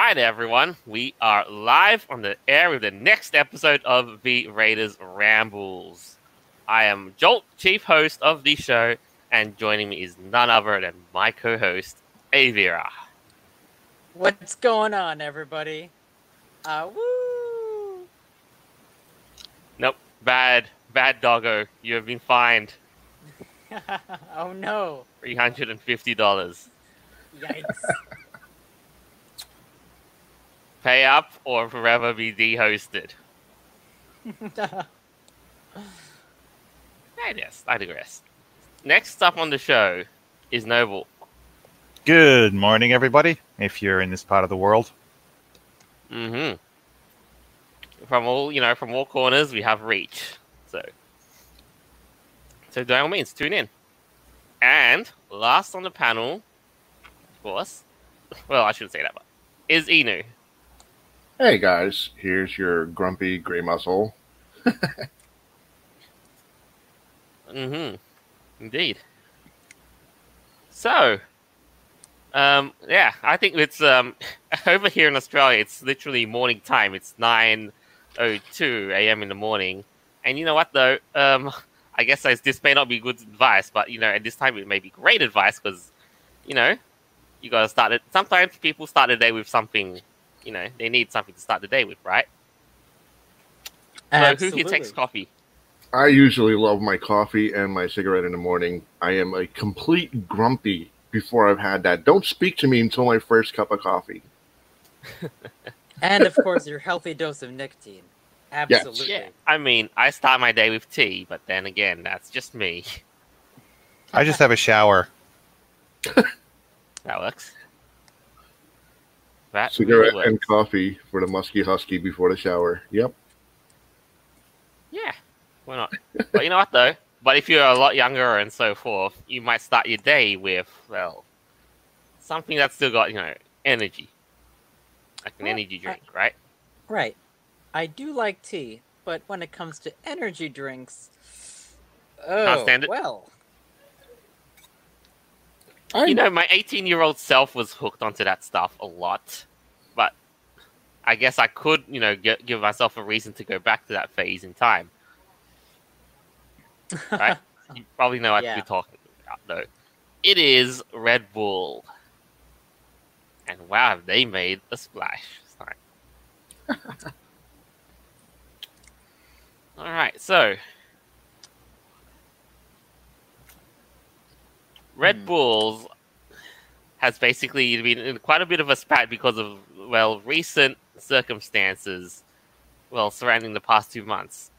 Hi there, everyone. We are live on the air with the next episode of the Raiders Rambles. I am Jolt, chief host of the show, and joining me is none other than my co-host, Avira. What's going on, everybody? Woo! Nope, bad doggo. You have been fined Oh no! $350. Yikes! Pay up or forever be dehosted. I digress. Next up on the show is Noble. Good morning, everybody, if you're in this part of the world. Mm-hmm. From all corners, we have reach. So by all means, tune in. And last on the panel, of course, well, I shouldn't say that, but is Inu. Hey guys, here's your grumpy gray muscle. Mm-hmm. Indeed. So, I think it's over here in Australia. It's literally morning time. It's 9:02 a.m. in the morning, and you know what though? I guess this may not be good advice, but at this time it may be great advice because, you gotta start it. Sometimes people start the day with something. They need something to start the day with, right? So who here takes coffee? I usually love my coffee and my cigarette in the morning. I am a complete grumpy before I've had that. Don't speak to me until my first cup of coffee. And of course, your healthy dose of nicotine. Absolutely. Yeah. I mean, I start my day with tea, but then again, that's just me. I just have a shower. That works. That Cigarette really and works. coffee for the musky husky before the shower. Yep. Yeah, why not? But you know what though? But if you're a lot younger and so forth, you might start your day with, well, something that's still got, energy. Like an energy drink, right? Right. I do like tea, but when it comes to energy drinks, Can't stand it. well. My 18-year-old self was hooked onto that stuff a lot. But I guess I could, give myself a reason to go back to that phase in time. Right? You probably know what Yeah. we're talking about, though. It is Red Bull. And wow, have they made a splash. Sorry. Alright, so Red Bulls has basically been in quite a bit of a spat because of, well, recent circumstances, well, surrounding the past 2 months.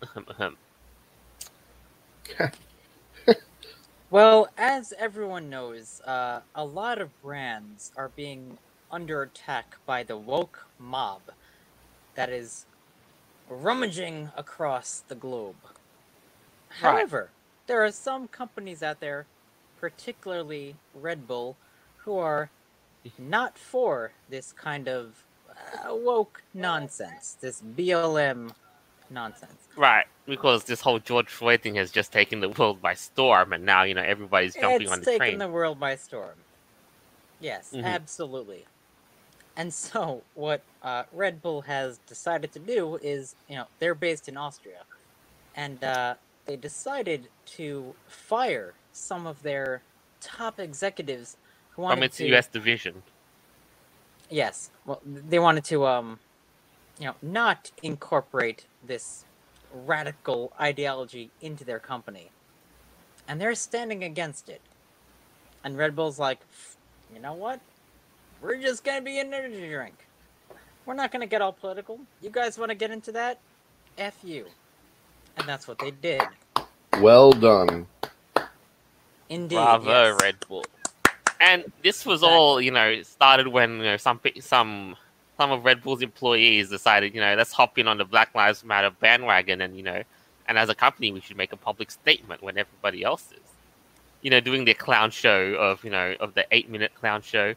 Well, as everyone knows, a lot of brands are being under attack by the woke mob that is rummaging across the globe. Right. However, there are some companies out there, particularly Red Bull, who are not for this kind of woke nonsense, this BLM nonsense. Right, because this whole George Floyd thing has just taken the world by storm, and now, everybody's jumping on the It's train. taken the world by storm. Yes, Mhm. absolutely. And so, what Red Bull has decided to do is, they're based in Austria, and they decided to fire some of their top executives who wanted From its to... US division. Yes, well, they wanted to, not incorporate this radical ideology into their company. And they're standing against it. And Red Bull's like, you know what? We're just gonna be an energy drink. We're not gonna get all political. You guys want to get into that? F you. And that's what they did. Well done. Indeed. Bravo, yes. Red Bull. And this was all, started when, some of Red Bull's employees decided, let's hop in on the Black Lives Matter bandwagon and, and as a company, we should make a public statement when everybody else is. Doing their clown show of the 8-minute clown show.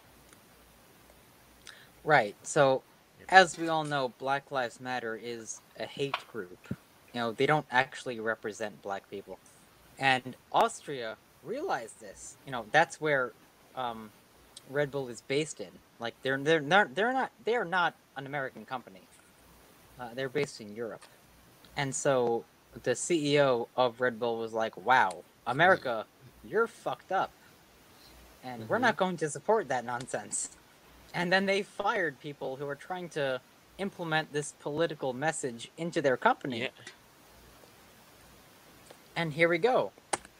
Right. So, as we all know, Black Lives Matter is a hate group. They don't actually represent black people. And Austria realized this. That's where Red Bull is based in. Like they are not an American company. They're based in Europe, and so the CEO of Red Bull was like, "Wow, America, you're fucked up, and we're not going to support that nonsense." And then they fired people who were trying to implement this political message into their company. Yeah. And here we go.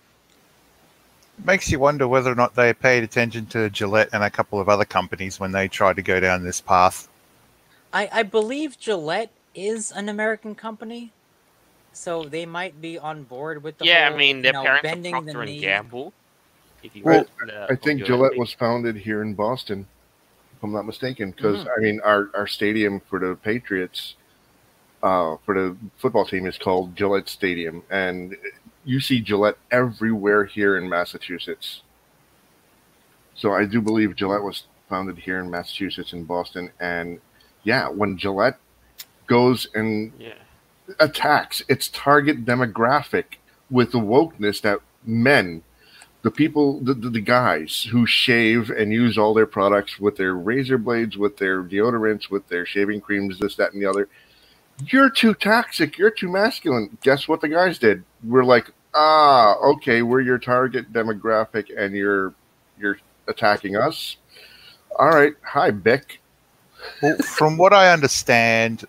Makes you wonder whether or not they paid attention to Gillette and a couple of other companies when they tried to go down this path. I believe Gillette is an American company, so they might be on board with the Yeah, whole, I mean, their parents are bending the Procter and knee. Gamble. If you Well, watch I think your Gillette thing. was founded here in Boston, if I'm not mistaken. Because Mhm. I mean, our stadium for the Patriots, for the football team, is called Gillette Stadium, and you see Gillette everywhere here in Massachusetts. So I do believe Gillette was founded here in Massachusetts, in Boston, and yeah, when Gillette goes and Yeah. attacks its target demographic with the wokeness that men, the people, the guys who shave and use all their products with their razor blades, with their deodorants, with their shaving creams, this, that, and the other. You're too toxic. You're too masculine. Guess what the guys did? We're like, okay, we're your target demographic, and you're attacking us. All right, hi, Bick. Well, from what I understand,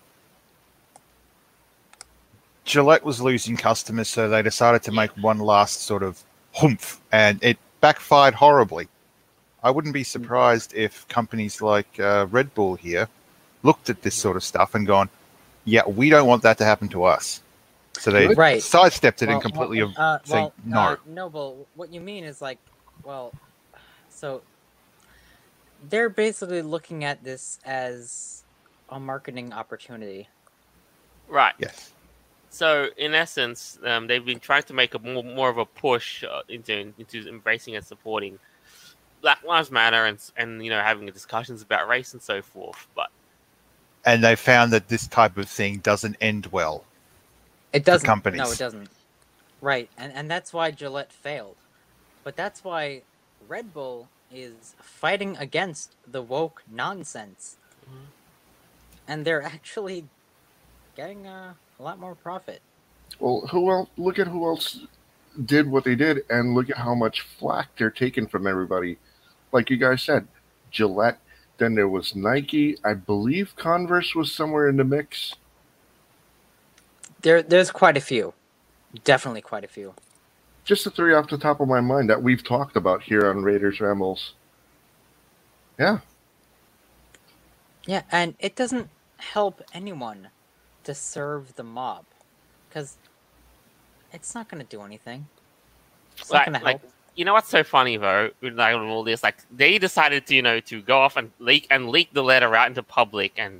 Gillette was losing customers, so they decided to make one last sort of humph, and it backfired horribly. I wouldn't be surprised if companies like Red Bull here looked at this sort of stuff and gone, yeah, we don't want that to happen to us. So they Right. sidestepped it and completely saying no. Noble, what you mean is like, well, so they're basically looking at this as a marketing opportunity. Right. Yes. So in essence, they've been trying to make a more of a push into embracing and supporting Black Lives Matter and having discussions about race and so forth. But And they found that this type of thing doesn't end well. It doesn't. companies. No, it doesn't. Right, and that's why Gillette failed. But that's why Red Bull is fighting against the woke nonsense. And they're actually getting a lot more profit. Well, who else? Look at who else did what they did, and look at how much flack they're taking from everybody. Like you guys said, Gillette. Then there was Nike. I believe Converse was somewhere in the mix. There's quite a few. Definitely quite a few. Just the three off the top of my mind that we've talked about here on Raiders Rambles. Yeah. Yeah, and it doesn't help anyone to serve the mob. Because it's not going to do anything. It's not going to help. You know what's so funny though, with all this? Like they decided to to go off and leak the letter out into public, and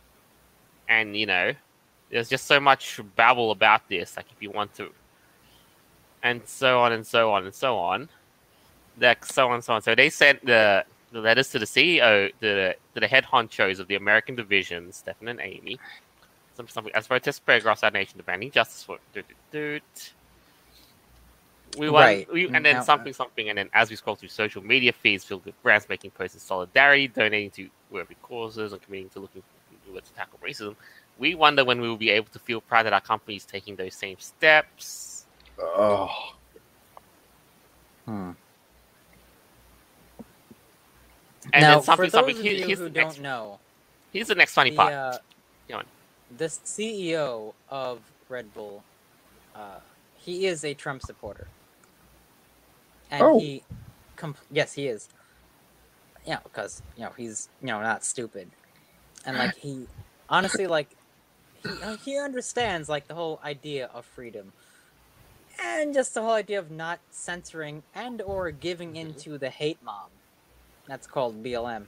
there's just so much babble about this. Like if you want to, and so on and so on and so on, like so on and so on. So they sent the letters to the CEO, to the head honchos of the American division, Stephen and Amy. Something as protest spread across our nation demanding justice for We won, Right. and then something, and then as we scroll through social media feeds filled with brands making posts in solidarity, donating to worthy causes, and committing to looking to tackle racism, we wonder when we will be able to feel proud that our company is taking those same steps. Oh. Hmm. And now, then something, for those something. of you Here's who the don't next. know, Here's the next funny part. Go on. the CEO of Red Bull, he is a Trump supporter. And Oh. yes, he is. Yeah, because, he's, not stupid. And, like, he, honestly, like, he understands, like, the whole idea of freedom. And just the whole idea of not censoring and or giving into the hate mob. That's called BLM.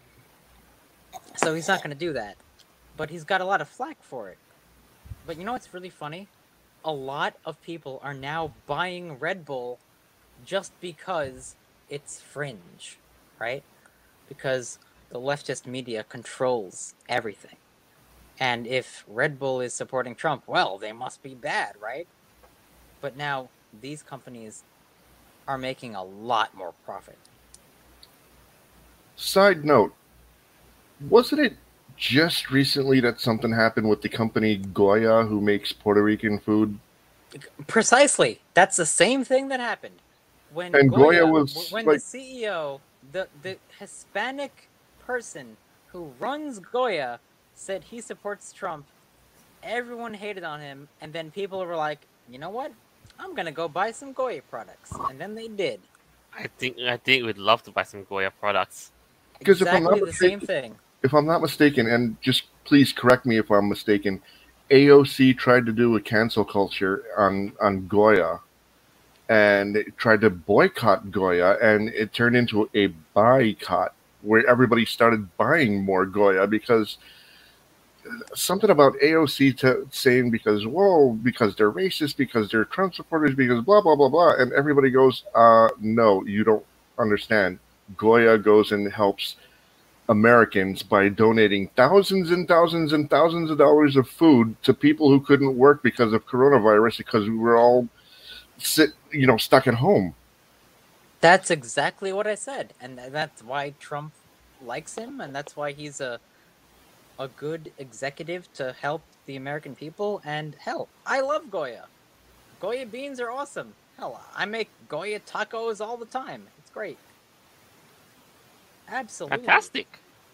So he's not going to do that. But he's got a lot of flack for it. But you know what's really funny? A lot of people are now buying Red Bull just because it's fringe, right? Because the leftist media controls everything. And if Red Bull is supporting Trump, well, they must be bad, right? But now these companies are making a lot more profit. Side note: wasn't it just recently that something happened with the company Goya, who makes Puerto Rican food? Precisely. That's the same thing that happened when And Goya Goya, was when the like, CEO, the Hispanic person who runs Goya, said he supports Trump. Everyone hated on him, and then people were like, you know what? I'm gonna go buy some Goya products, and then they did I think we'd love to buy some Goya products. because exactly the same thing. if I'm not mistaken, and just please correct me if I'm mistaken, AOC tried to do a cancel culture on Goya, and it tried to boycott Goya, and it turned into a boycott where everybody started buying more Goya because something about AOC saying because they're racist, because they're Trump supporters, because blah blah blah blah, and everybody goes, no, you don't understand. Goya goes and helps Americans by donating thousands and thousands and thousands of dollars of food to people who couldn't work because of coronavirus because we were all stuck at home. That's exactly what I said, and that's why Trump likes him, and that's why he's a good executive to help the American people. And hell, I love Goya. Goya beans are awesome. Hell, I make Goya tacos all the time. It's great. Absolutely. Fantastic.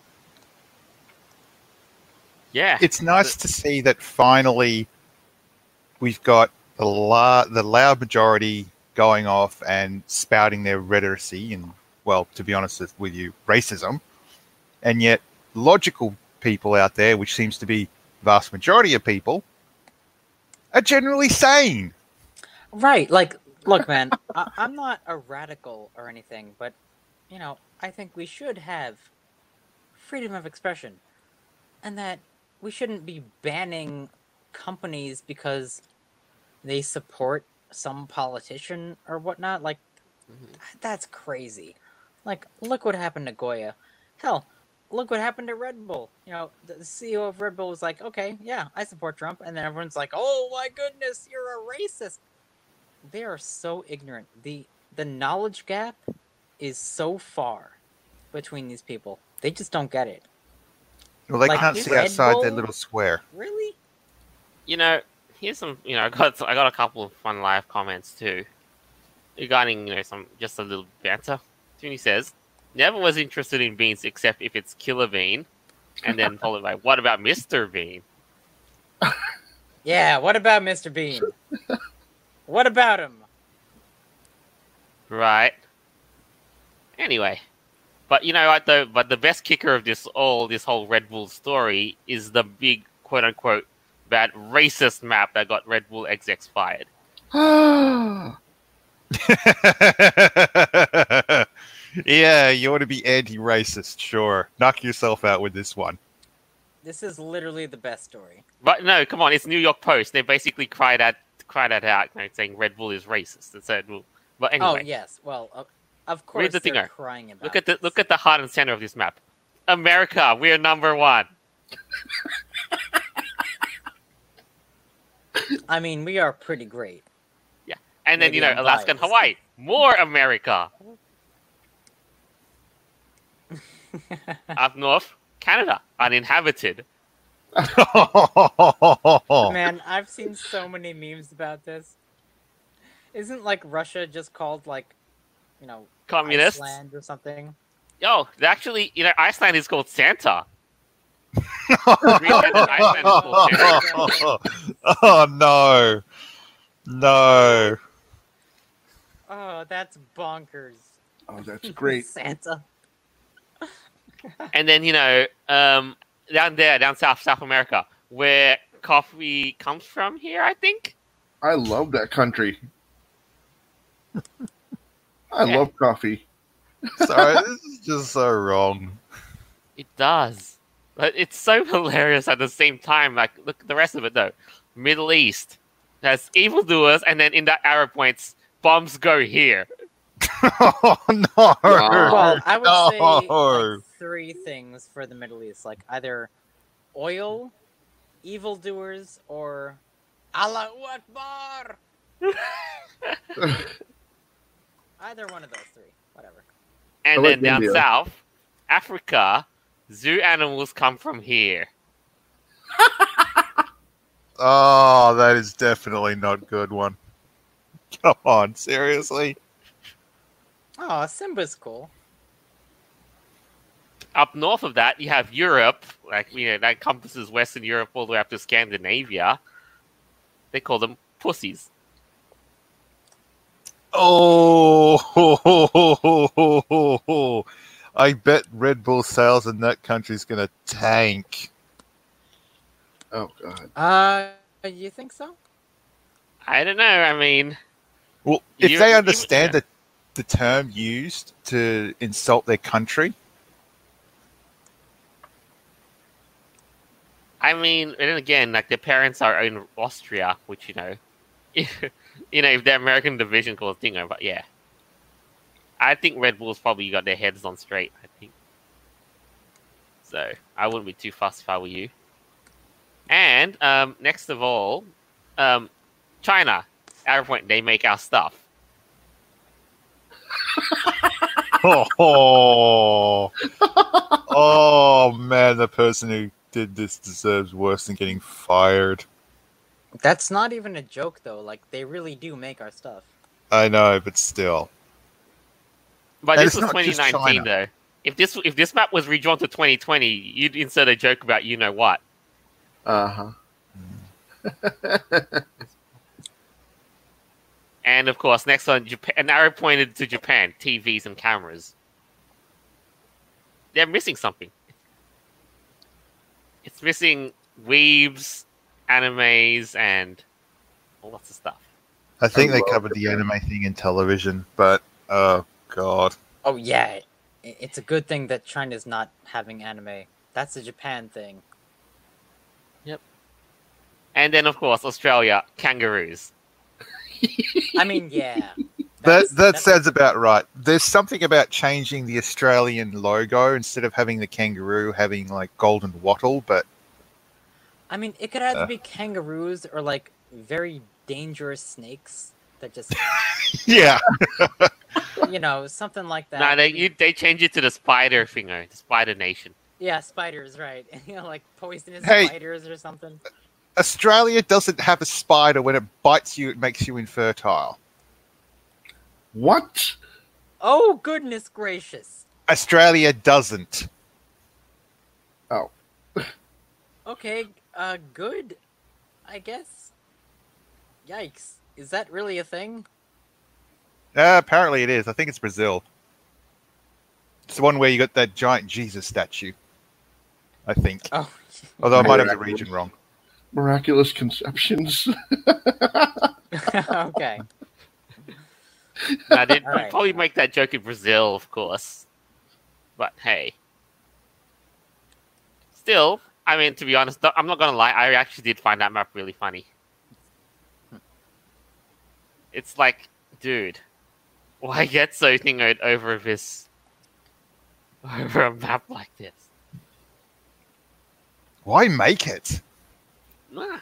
Yeah. It's nice to see that finally we've got the loud majority going off and spouting their rhetoricy and, well, to be honest with you, racism. And yet logical people out there, which seems to be the vast majority of people, are generally sane. Right. Like, look, man, I'm not a radical or anything, but, I think we should have freedom of expression. And that we shouldn't be banning companies because they support some politician or whatnot. Like, that's crazy. Like, look what happened to Goya. Hell, look what happened to Red Bull. The CEO of Red Bull was like, okay, yeah, I support Trump. And then everyone's like, oh my goodness, you're a racist. They are so ignorant. The knowledge gap is so far between these people. They just don't get it. Well, they Like, can't see Red outside their Bull? little square. Really? Here's some. I got a couple of fun live comments too, regarding some just a little banter. Tony says, "Never was interested in beans except if it's Killer Bean," and then followed by, "What about Mr. Bean?" Yeah, what about Mr. Bean? What about him? Right. Anyway, but you know what though? But the best kicker of this whole Red Bull story is the big quote unquote bad racist map that got Red Bull execs fired. Yeah, you want to be anti-racist, sure. Knock yourself out with this one. This is literally the best story. But no, come on, it's New York Post. They basically cried that out, saying Red Bull is racist. And said, well, but anyway. Oh yes, well, of course Read the thing they're out. crying about. Look at the heart and center of this map. America, we're number one. I mean, we are pretty great. Yeah, and then Maybe I'm Alaska and biased. Hawaii, more America. Up north, Canada, uninhabited. Man, I've seen so many memes about this. Isn't like Russia just called like, Communists. Iceland or something? Yo, actually, Iceland is called Santa. Greenland and Iceland is called Santa. Oh no. No. Oh, that's bonkers. Oh, that's great. Santa. And then down South America, where coffee comes from here, I think. I love that country. I love coffee. Sorry, this is just so wrong. It does. But it's so hilarious at the same time. Like, look at the rest of it, though. Middle East has evildoers, and then in the arrow points, bombs go here. Oh no. Well, I would say No. like, 3 things for the Middle East, like either oil, evildoers, or Allahu Akbar. Either one of those 3, whatever. And I then like down India. south, Africa, zoo animals come from here. Oh, that is definitely not good one. Come on, seriously? Oh, Simba's cool. Up north of that, you have Europe, like that encompasses Western Europe all the way up to Scandinavia. They call them pussies. Oh, I bet Red Bull sales in that country is going to tank. Oh God. You think so? I don't know. I mean, Well, if they understand the term used to insult their country, and then again, like their parents are in Austria, which if their American division calls Dingo, but yeah, I think Red Bull's probably got their heads on straight. I think so. I wouldn't be too fussed if I were you. And next of all, China. Arrowpoint, they make our stuff. oh man, the person who did this deserves worse than getting fired. That's not even a joke, though. Like, they really do make our stuff. I know, but still. But And this it's was not just 2019, China. though. If this map was redrawn to 2020, you'd insert a joke about you know what. Uh-huh. And of course, next on Japan, an arrow pointed to Japan, TVs and cameras. They're missing something. It's missing weebs, animes, and lots of stuff. I think I they love covered the Japan. anime thing in television, but oh god. Oh, yeah. It's a good thing that China's not having anime. That's a Japan thing. And then, of course, Australia, kangaroos. I mean, yeah. That sounds about right. There's something about changing the Australian logo instead of having the kangaroo having like golden wattle, but I mean, it could either be kangaroos or, like, very dangerous snakes that just, yeah. something like that. Nah, they change it to the spider finger, the Spider Nation. Yeah, spiders, right. Like poisonous Hey. spiders or something. Australia doesn't have a spider. When it bites you, it makes you infertile. What? Oh, goodness gracious. Australia doesn't. Oh. Okay, good, I guess. Yikes. Is that really a thing? Apparently it is. I think it's Brazil. It's the one where you got that giant Jesus statue. I think. Oh. Although I might have the region wrong. Miraculous conceptions. Okay. Nah, they'd Alright. probably make that joke in Brazil, of course. But hey. Still, to be honest, I'm not gonna lie, I actually did find that map really funny. It's like, dude, why get so thingoed over a map like this? Why make it? Nah.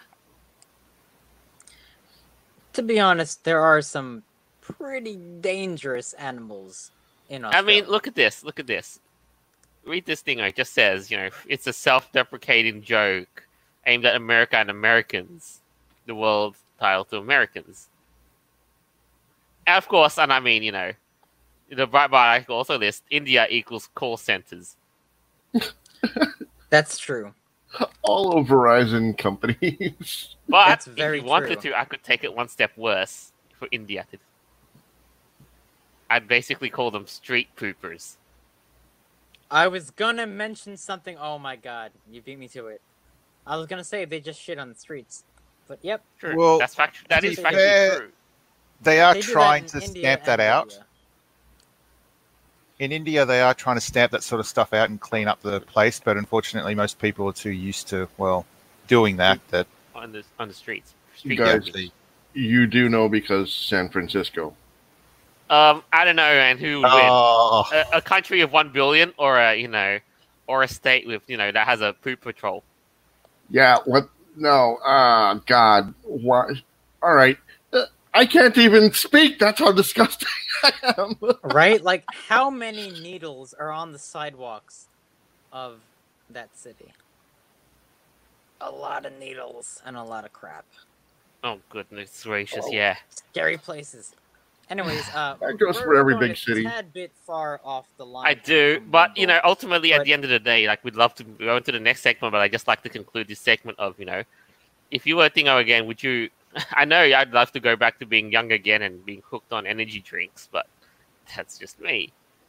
To be honest, there are some pretty dangerous animals in Australia. Look at this. Read this thing. It just says, it's a self-deprecating joke aimed at America and Americans. The world title to Americans. And of course, the Breitbart article also lists India equals call centers. That's true. All of Verizon companies. But That's if very you wanted true. to, I could take it one step worse for India. I'd basically call them street poopers. I was gonna mention something. Oh my god, you beat me to it. I was gonna say they just shit on the streets. But yep. True. Well, That is to be factually fair- true. They are They do that trying in to India stamp that and out. India. In India, they are trying to stamp that sort of stuff out and clean up the place, but unfortunately, most people are too used to, doing that. On the streets. You Street guys, poopers. you do know because San Francisco. I don't know, and who would Oh, win? A country of 1 billion, or a state with that has a poop patrol. Yeah, what? No, God. Why? All right. I can't even speak. That's how disgusting I am. Right? Like, how many needles are on the sidewalks of that city? A lot of needles and a lot of crap. Oh goodness gracious, Oh. yeah. Scary places. Anyways, That goes for we're every going big a city. tad bit far off the line. I do, from but Red you Bull. know, ultimately at But- the end of the day, like we'd love to go into the next segment, but I just like to conclude this segment of, you know, if you were Thingo again, would you? I know I'd love to go back to being young again and being hooked on energy drinks, but that's just me.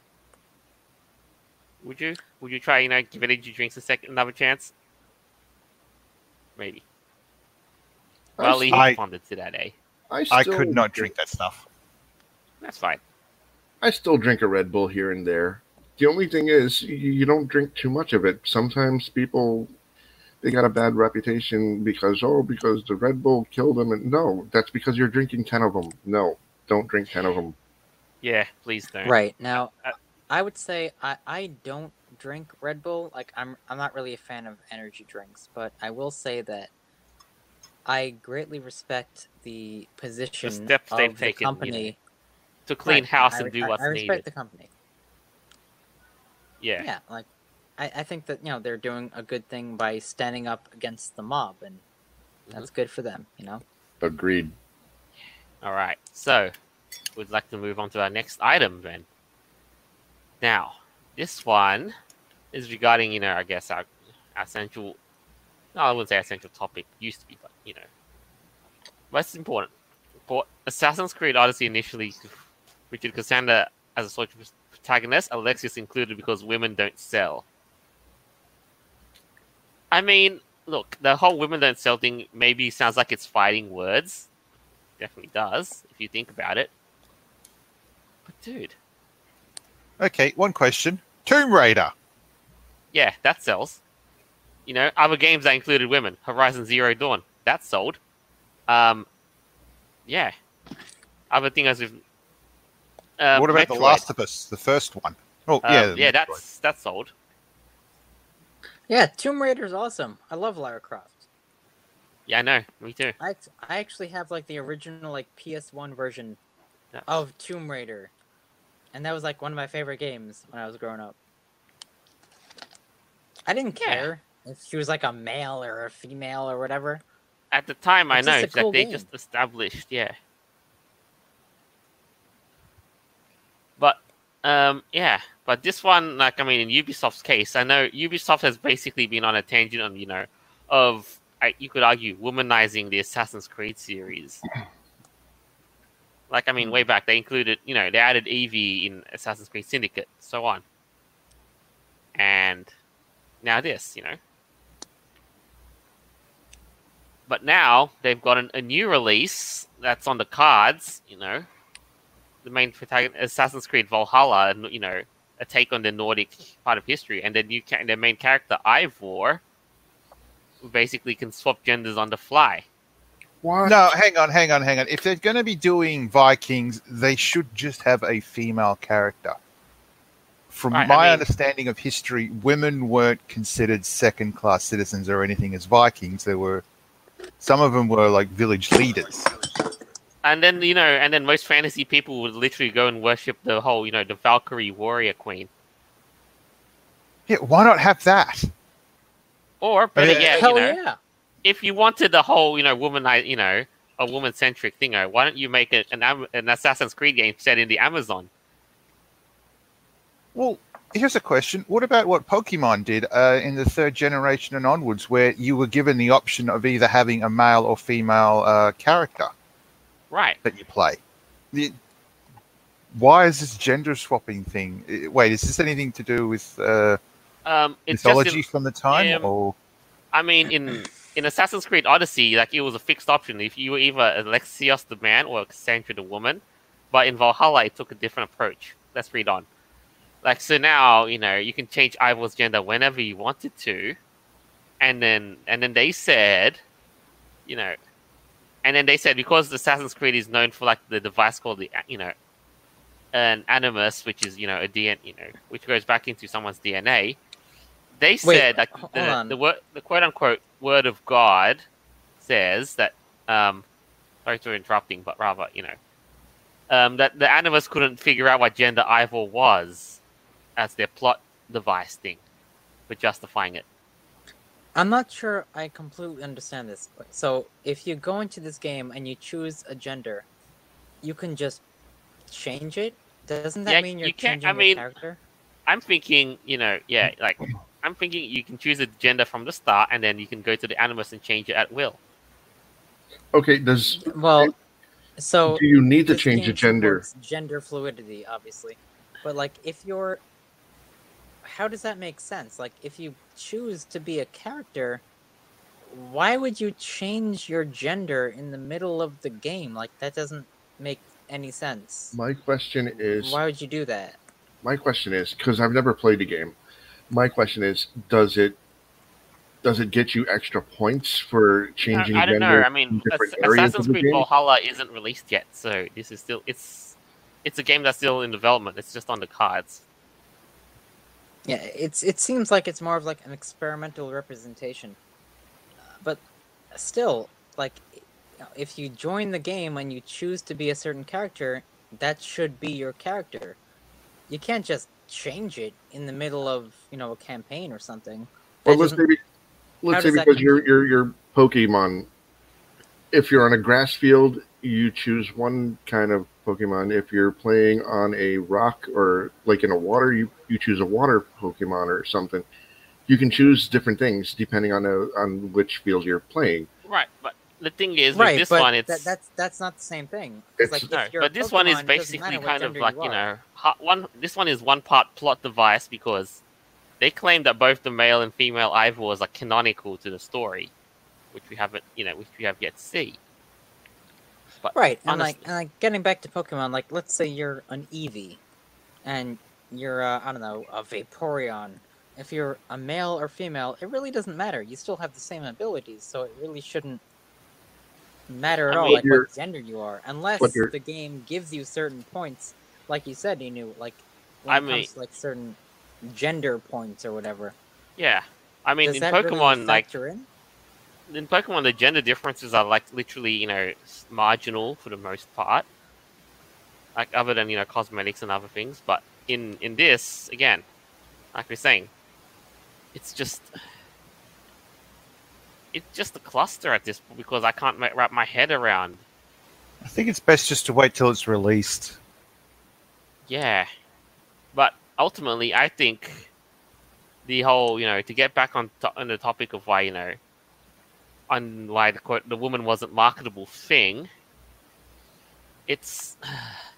Would you? Would you try, you know, give energy drinks another chance? Maybe. Well, he I- responded to that, eh? I could not drink that stuff. That's fine. I still drink a Red Bull here and there. The only thing is, you don't drink too much of it. Sometimes people, they got a bad reputation because the Red Bull killed them. And no, that's because you're drinking 10 of them. No, don't drink 10 of them. Yeah, please don't. Right now, Uh, I would say I don't drink Red Bull. Like, I'm not really a fan of energy drinks, but I will say that I greatly respect the position steps of they've the taken, you company To clean Right, house I- and do I what's respect needed. the company. Yeah. Yeah, like I think that they're doing a good thing by standing up against the mob, and that's good for them. Agreed. All right. So, we'd like to move on to our next item then. Now, this one is regarding, I guess our central. No, I wouldn't say our central topic. Used to be, but but it's important. For Assassin's Creed Odyssey initially featured Cassandra as a social protagonist, Alexius included because women don't sell. I mean, look, the whole women don't sell thing maybe sounds like it's fighting words. Definitely does, if you think about it. But dude. Okay, one question. Tomb Raider. Yeah, that sells. Other games that included women. Horizon Zero Dawn. That sold. Yeah. Other things with What about The Metroid. Last of Us, the first one? Oh, yeah. Yeah, Metroid. that's sold. Yeah, Tomb Raider's awesome. I love Lara Croft. Yeah, I know. Me too. I actually have the original PS1 version Yeah. of Tomb Raider, and that was one of my favorite games when I was growing up. I didn't Yeah. care if she was a male or a female or whatever. At the time, I It's know just a cool they game. just established, yeah. But yeah. But this one, in Ubisoft's case, I know Ubisoft has basically been on a tangent on, of you could argue womanizing the Assassin's Creed series. Way back they included, they added Evie in Assassin's Creed Syndicate, so on. And now this, But now they've got a new release that's on the cards, the main protagonist, Assassin's Creed Valhalla, and a take on the Nordic part of history, and then their main character Ivor, who basically can swap genders on the fly. What? No, hang on. If they're going to be doing Vikings, they should just have a female character. From Right, my understanding of history, women weren't considered second-class citizens or anything as Vikings. Some of them were village leaders. And then most fantasy people would literally go and worship the whole, the Valkyrie warrior queen. Yeah, why not have that? Or better yet, Hell yeah! if you wanted the whole, womanize, a woman-centric thing, why don't you make an Assassin's Creed game set in the Amazon? Well, here's a question. What about what Pokemon did in the third generation and onwards, where you were given the option of either having a male or female character Right. that you play? Why is this gender swapping thing? Wait, is this anything to do with It's mythology just from the time? Or in Assassin's Creed Odyssey, it was a fixed option. If you were either Alexios the man or Cassandra the woman, but in Valhalla it took a different approach. Let's read on. So now, you can change Ivor's gender whenever you wanted to, and then they said, because Assassin's Creed is known for the device called an animus, which is a DNA, which goes back into someone's DNA. They said hold on. the quote unquote word of God says that sorry for interrupting, but rather, that the Animus couldn't figure out what gender Ivor was as their plot device thing for justifying it. I'm not sure I completely understand this. So, if you go into this game and you choose a gender, you can just change it? Doesn't that Yeah, mean you're you can't. changing I your mean, character? I'm thinking, I'm thinking you can choose a gender from the start, and then you can go to the Animus and change it at will. Okay, does Well, so do you need to this change the game gender? supports gender fluidity, obviously. But like, if you're, how does that make sense? Like, if you choose to be a character, why would you change your gender in the middle of the game? Like, that doesn't make any sense. My question is, Why would you do that? because I've never played the game. My question is, does it get you extra points for changing I don't know. gender I mean, in different areas of Assassin's the Creed game? Valhalla isn't released yet, so this is still it's a game that's still in development. It's just on the cards. Yeah, it seems like it's more of like an experimental representation. But still, like, if you join the game and you choose to be a certain character, that should be your character. You can't just change it in the middle of, a campaign or something. Well, let's say does that because compute? your Pokemon, if you're on a grass field, you choose one kind of Pokemon. If you're playing on a rock or like in a water, you choose a water Pokemon or something. You can choose different things depending on which field you're playing. Right, but the thing is, Right, with this but one, it's that's not the same thing. 'Cause, like, no, if you're but a this one is Pokemon, it doesn't basically matter what kind of gender like you are. this one is one part plot device because they claim that both the male and female Ivors are canonical to the story, which we have yet to see. But Right, honestly, and like getting back to Pokemon, like let's say you're an Eevee, and you're I don't know, a Vaporeon. If you're a male or female, it really doesn't matter. You still have the same abilities, so it really shouldn't matter at I all, mean, like what gender you are, unless but you're- the game gives you certain points, like you said, like when I it mean- comes to like certain gender points or whatever. yeah. I mean, Does in that Pokemon, really factor in? the gender differences are like literally, marginal for the most part. Like other than cosmetics and other things, but in this again, like we're saying, it's just a cluster at this point because I can't wrap my head around. I think it's best just to wait till it's released. Yeah, but ultimately, I think the whole to get back on the topic of why on why the quote the woman wasn't marketable thing. It's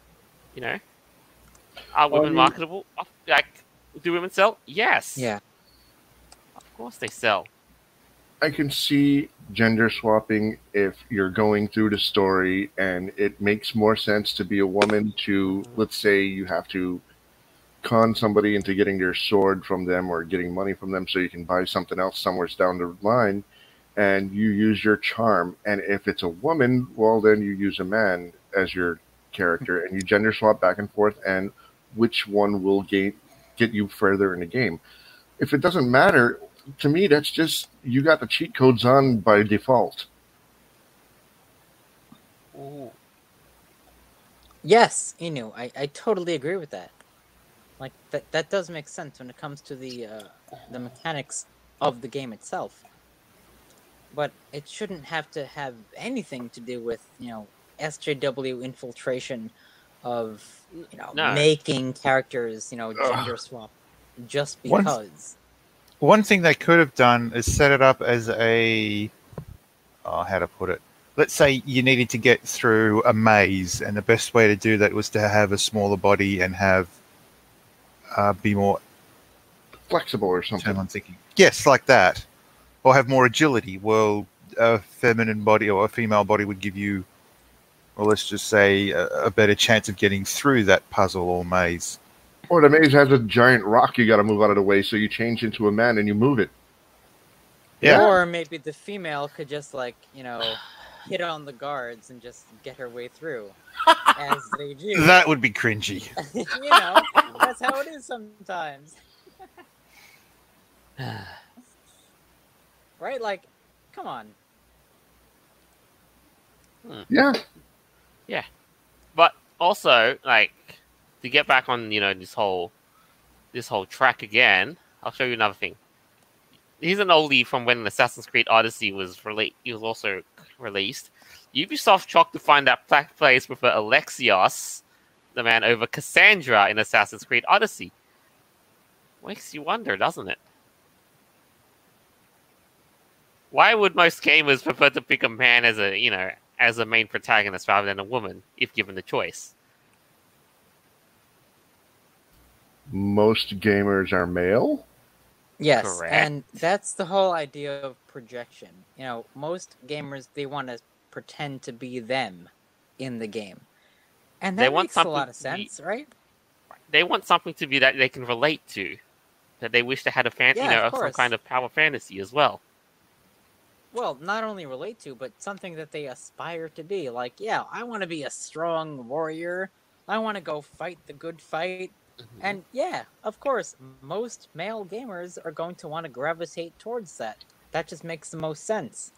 are women marketable? Like, do women sell? Yes. Yeah. Of course they sell. I can see gender swapping if you're going through the story and it makes more sense to be a woman to, let's say you have to con somebody into getting their sword from them or getting money from them so you can buy something else somewhere down the line, and you use your charm. And if it's a woman, well, then you use a man as your character and you gender swap back and forth, and which one will get you further in the game. If it doesn't matter, to me, that's just you got the cheat codes on by default. Ooh. Yes, Inu, I totally agree with that. Like that does make sense when it comes to the mechanics of the game itself. But it shouldn't have to have anything to do with, SJW infiltration of, No. making characters, gender swap just because. One thing they could have done is set it up as how to put it? Let's say you needed to get through a maze, and the best way to do that was to have a smaller body and have be more Flexible or something. I'm thinking. Yes, like that. Or have more agility. Well, a feminine body or a female body would give you, or let's just say, a better chance of getting through that puzzle or maze. Or the maze has a giant rock you got to move out of the way, so you change into a man and you move it. Yeah. Or maybe the female could just hit on the guards and just get her way through, as they do. That would be cringy. That's how it is sometimes. Right? Like, come on. Yeah. But also, like, to get back on, this whole track again, I'll show you another thing. Here's an oldie from when Assassin's Creed Odyssey was also released. Ubisoft shocked to find that players prefer Alexios, the man, over Cassandra in Assassin's Creed Odyssey. Makes you wonder, doesn't it? Why would most gamers prefer to pick a man as a main protagonist rather than a woman, if given the choice? Most gamers are male. Yes, Correct. and that's the whole idea of projection. Most gamers, they want to pretend to be them in the game. And They that want makes a lot something of to be- sense, right? They want something to be that they can relate to, that they wish they had Yeah, of some course. kind of power fantasy as well. Well, not only relate to, but something that they aspire to be. Like, yeah, I want to be a strong warrior. I want to go fight the good fight. And yeah, of course, most male gamers are going to want to gravitate towards that. That just makes the most sense.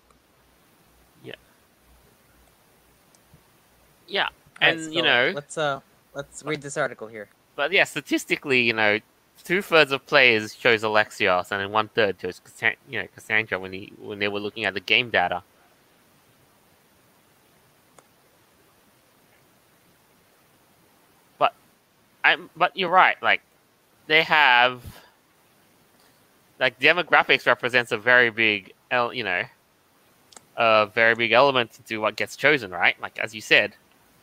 Yeah, Alright, and so let's read this article here. but yeah, statistically, 2/3 of players chose Alexios, and then 1/3 chose Cassandra when they were looking at the game data. But you're right. Like, they have, like, demographics represents a very big, a very big element into what gets chosen, right? Like, as you said,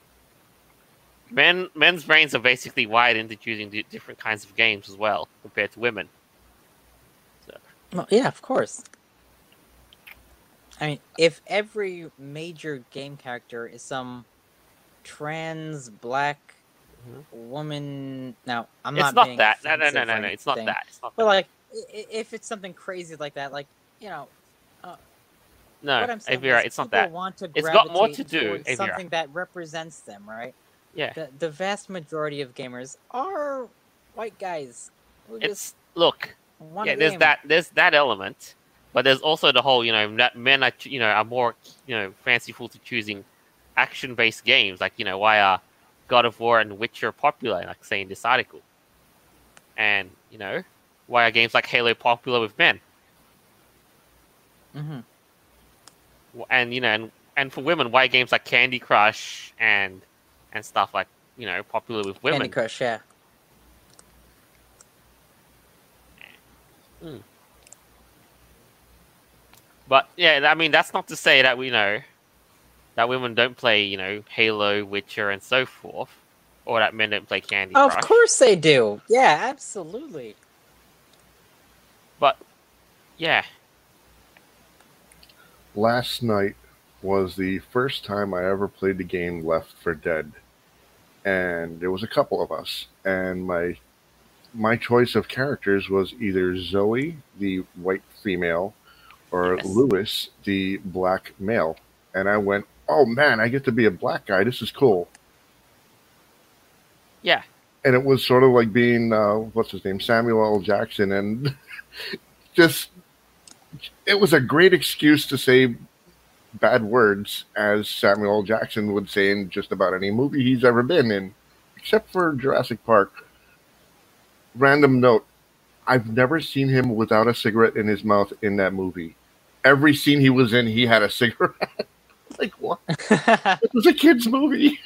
men's brains are basically wired into choosing different kinds of games as well compared to women. Well, yeah, of course. I mean, if every major game character is some trans black woman, now I'm It's not not being that. No. offensive or It's not anything, that. It's not but that. like, if it's something crazy like that, like No, what I'm saying Avira, is it's not people that. want to It's got more to gravitate do, towards Avira. something that represents them, right? Yeah, The vast majority of gamers are white guys who just look. want Yeah, to there's game. there's that element, but there's also the whole, that men are are more fanciful to choosing action-based games, like why are God of War and Witcher popular, like say in this article, and why are games like Halo popular with men, Mhm. and and for women, why are games like Candy Crush and stuff like popular with women. Candy Crush, yeah. But yeah, I mean that's not to say that we know that women don't play, Halo, Witcher, and so forth, or that men don't play Candy Crush. Of course they do. Yeah, absolutely. But yeah, Last night was the first time I ever played the game Left 4 Dead, and there was a couple of us, and my choice of characters was either Zoe, the white female, or Yes. Lewis, the black male. And I went, oh man, I get to be a black guy. This is cool. yeah, And it was sort of like being, what's his name, Samuel L. Jackson. And just, it was a great excuse to say bad words, as Samuel L. Jackson would say in just about any movie he's ever been in, except for Jurassic Park. Random note, I've never seen him without a cigarette in his mouth in that movie. Every scene he was in, he had a cigarette. Like, what? It was a kid's movie.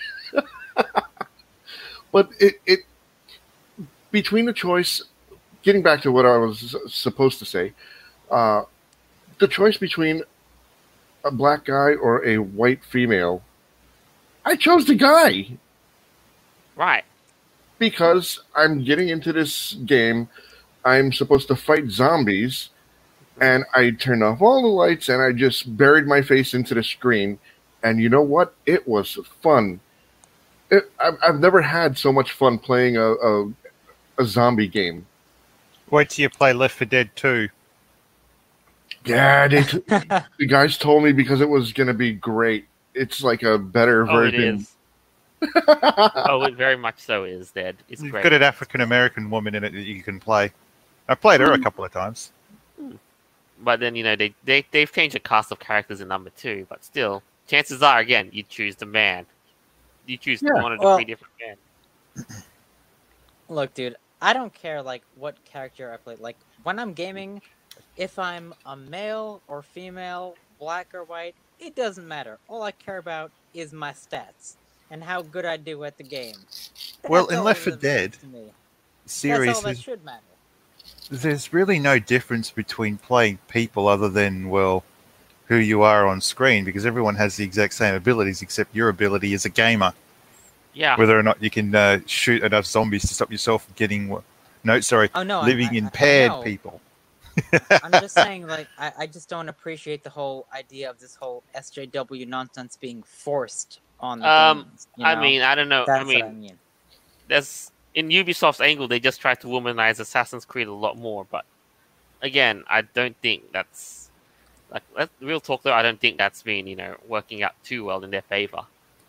But it between the choice, getting back to what I was supposed to say, the choice between a black guy or a white female, I chose the guy right. because I'm getting into this game. I'm supposed to fight zombies, and I turned off all the lights and I just buried my face into the screen. And you know what? It was fun. I've never had so much fun playing a zombie game. Wait till you play Left 4 Dead 2. Yeah, the guys told me because it was going to be great. It's like a better Oh, it version. is. Oh, it very much so is, Dad. It's You've great. got an African American woman in it that you can play. I played her a couple of times. But then they've changed the cast of characters in number 2, but still chances are, again, you choose the man. You choose Yeah. one of the Well- 3 different men. Look, dude, I don't care like what character I play. Like when I'm gaming, if I'm a male or female, black or white, it doesn't matter. All I care about is my stats and how good I do at the game. Well, That's in all Left that 4 Dead, matters to me. That's series, all that should matter. there's really no difference between playing people other than, well, who you are on screen, because everyone has the exact same abilities except your ability as a gamer. Yeah. Whether or not you can shoot enough zombies to stop yourself from getting, Oh no, living I impaired know. people. I'm just saying, like, I just don't appreciate the whole idea of this whole SJW nonsense being forced on the games. You I know? mean, I don't know. That's I mean, what I mean. there's in Ubisoft's angle, they just tried to womanize Assassin's Creed a lot more. But again, I don't think that's real talk though. I don't think that's been working out too well in their favor.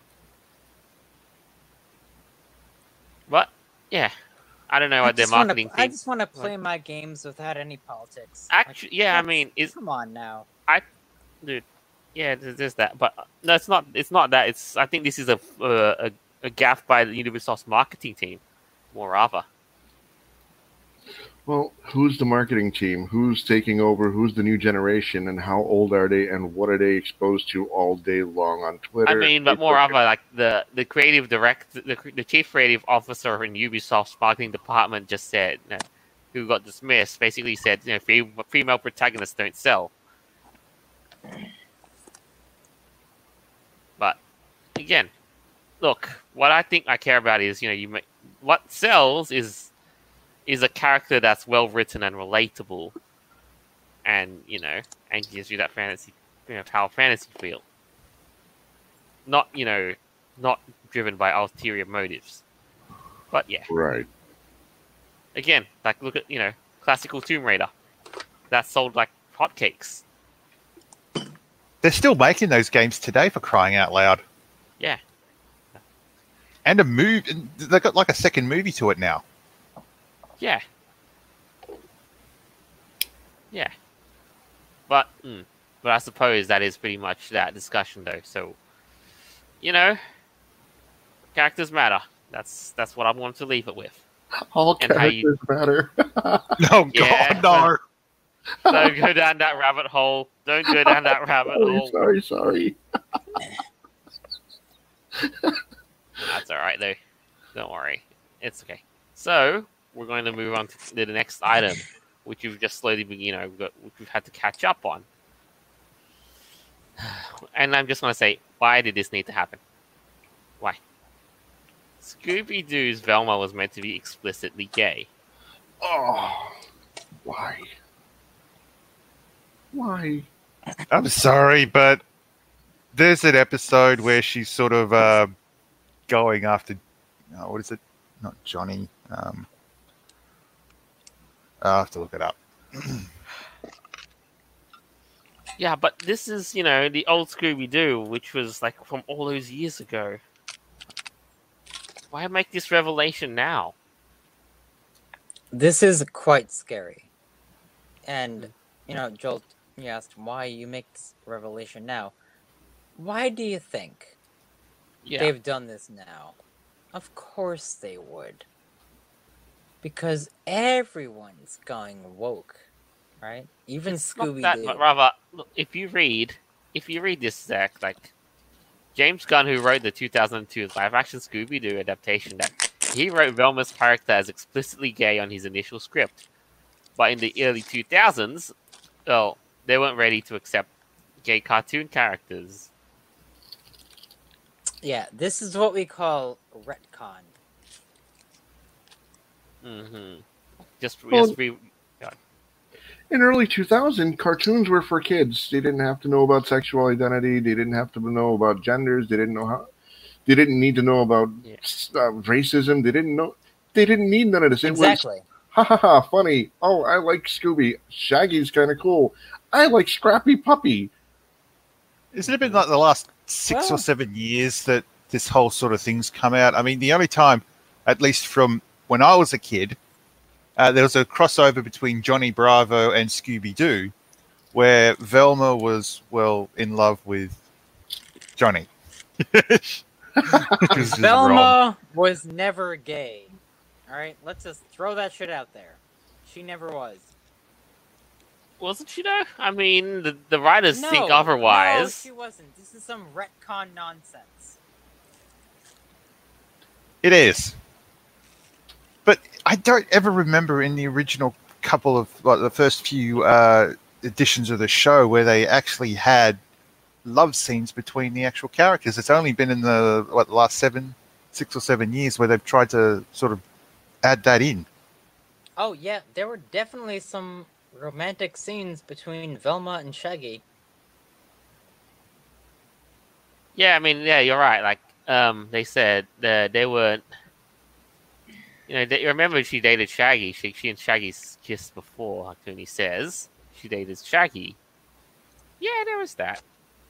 But yeah, I don't know what their marketing I team. just want to play my games without any politics. Actually, yeah, I that's- mean, come on now. dude, yeah, there's that. But no, it's not. It's not that. I think this is a gaffe by the Ubisoft's marketing team, more rather. Well, who's the marketing team? Who's taking over? Who's the new generation? And how old are they? And what are they exposed to all day long on Twitter? I mean, but Facebook, more rather, like the creative the chief creative officer in Ubisoft's marketing department just said, who got dismissed, basically said, female protagonists don't sell. But again, look, what I think I care about is, what sells is a character that's well written and relatable, and and gives you that fantasy, power fantasy feel. Not not driven by ulterior motives. But yeah, Right. again, like look at classical Tomb Raider, that sold like hotcakes. They're still making those games today, for crying out loud. Yeah, And a movie, they got like a second movie to it now. yeah, yeah. But I suppose that is pretty much that discussion, though. So, characters matter. That's what I want to leave it with. All And how you- characters matter. Oh, Yeah. God, no. Don't go down that rabbit hole. Don't go down that rabbit hole. Sorry. That's all right, though. Don't worry. It's okay. So, we're going to move on to the next item, which you've just slowly, which we've had to catch up on. And I'm just going to say, why did this need to happen? Why? Scooby-Doo's Velma was meant to be explicitly gay. Oh, why? Why? I'm sorry, but there's an episode where she's sort of going after, what is it? Not Johnny. I'll have to look it up. Yeah, but this is, the old Scooby-Doo, which was like from all those years ago. Why make this revelation now? This is quite scary. And, Joel, you asked why you make this revelation now. Why do you think they've done this now? Of course they would. Because everyone's going woke, right? Even It's not Scooby that, Doo. but rather, look, if you read this, Zach, like James Gunn, who wrote the 2002 live-action Scooby-Doo adaptation, that he wrote Velma's character as explicitly gay on his initial script, but in the early 2000s, well, they weren't ready to accept gay cartoon characters. Yeah, this is what we call retcon. Mm-hmm. Just Well, re- In early 2000, cartoons were for kids. They didn't have to know about sexual identity. They didn't have to know about genders. They didn't know how. They didn't need to know about racism. They didn't need none of this. It Exactly. was, ha ha ha, funny. Oh, I like Scooby. Shaggy's kind of cool. I like Scrappy Puppy. Isn't it been like the last 6 Well- or 7 years that this whole sort of thing's come out? I mean, the only time, at least from when I was a kid, there was a crossover between Johnny Bravo and Scooby-Doo, where Velma was, well, in love with Johnny. 'Cause this is wrong. Velma was never gay. Alright, let's just throw that shit out there. She never was. Wasn't she though? I mean, the writers think No, otherwise. she wasn't. This is some retcon nonsense. It is. But I don't ever remember in the original couple of, like, the first few editions of the show where they actually had love scenes between the actual characters. It's only been in the last 6 or 7 years where they've tried to sort of add that in. Oh yeah, there were definitely some romantic scenes between Velma and Shaggy. Yeah, I mean, yeah, you're right. Like, they said that they weren't. You know, you remember she dated Shaggy. She and Shaggy kissed before. Like Tony says, she dated Shaggy. Yeah, there was that.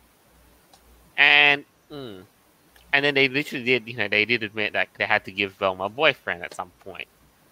And then they literally did. You know, they did admit that they had to give Velma a boyfriend at some point.